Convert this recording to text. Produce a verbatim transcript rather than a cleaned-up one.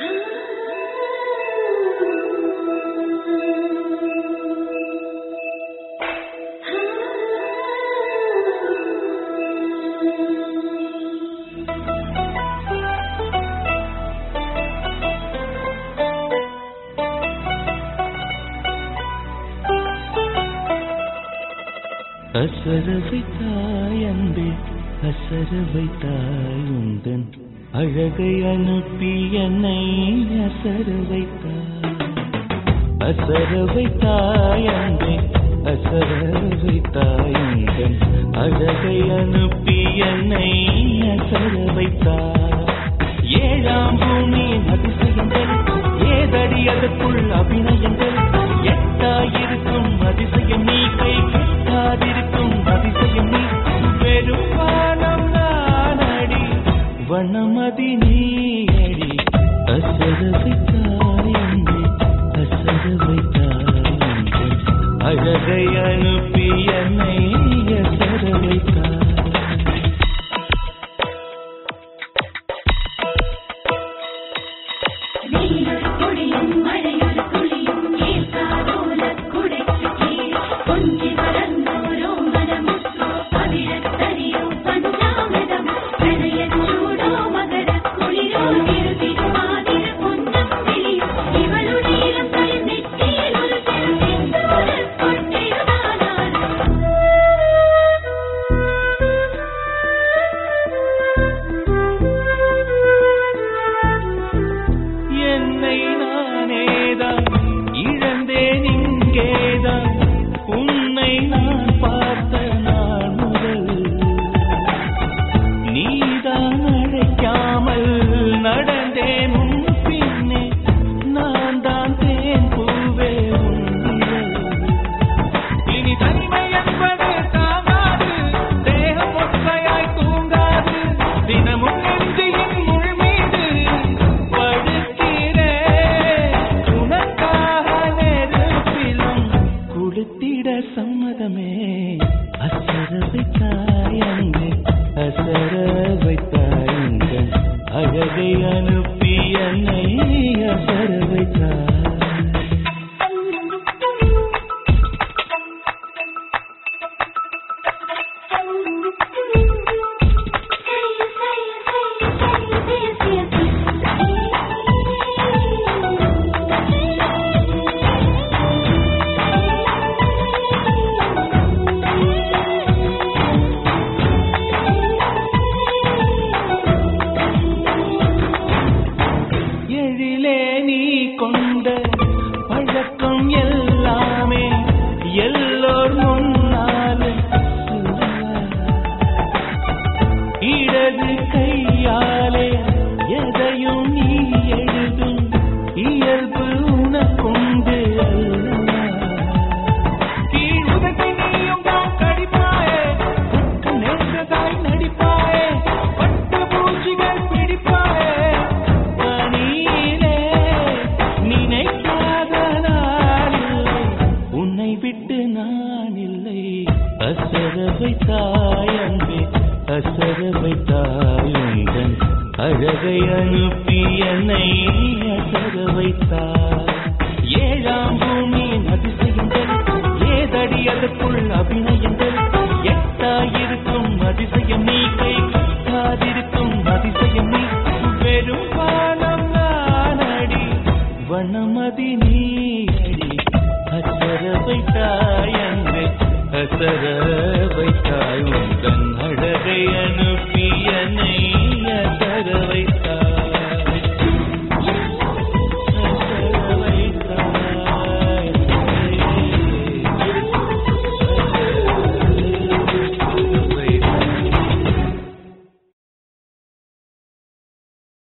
அசரவை தாயன்பே அசரவை தாயுந்தன் அழகை அனுப்பி என்னை அசரவை தாய் அசரவை தாயன்பே அசரவை தாயுந்தன் அழகை அனுப்பி என்னை அசரவை தாய் ஏழாம் பூமி அதிசயங்கள் ஏதடி அதற்குள் அபிநயங்கள் எட்டாயிருக்கும் அதிசயம் நீ கை கெட்டாதிருக்கும் அதிசயம் நீ வெறும் வானம் நானடி வனமதி நீயடி அசரவை தாயன்பே அசரவை தாயன்பே அழகை அனுப்பி என்னை அசரவை தாய் சம்மதமே அசரவை தாயன்பே அசரவை தாயுந்தன் அழகை அனுப்பி என்னை அசரவை தாய் கொண்ட பழக்கம் எல்லாமே எல்லோர் முன்னாலே இடது கையாலே எதையும் நீ எழுதும் இயல்பு உனக்குண்டு கீழுதகை நீயும் தான் கடிப்பாயே குற்றம் நேர்ந்ததாய் நடிப்பாயே பட்டு பூச்சிகள் பிடிப்பாயே விட்டு நான் இல்லை அசரவை தாயன்பே அசரவை தாயுந்தன் அழகை அனுப்பி என்னை அசரவை தாய் ஏழாம் பூமி அதிசயங்கள் ஏதடி அதற்குள் அபிநயங்கள் எட்டாயிருக்கும் அதிசயம் நீ கை கட்டாதிருக்கும் அதிசயம் நீ வெறும் வானம் நானடி வனமதி நீயடி அசரவை தாயன்பே அசரவை தாயுந்தன் அழகை